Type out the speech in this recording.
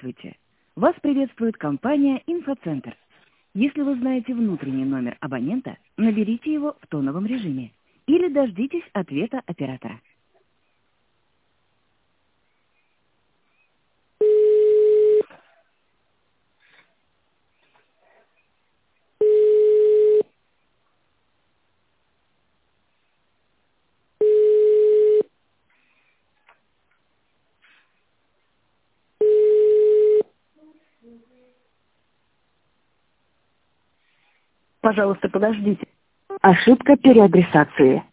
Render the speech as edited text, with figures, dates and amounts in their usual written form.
Здравствуйте! Вас приветствует компания «Инфоцентр». Если вы знаете внутренний номер абонента, наберите его в тоновом режиме или дождитесь ответа оператора. Пожалуйста, подождите. Ошибка переадресации.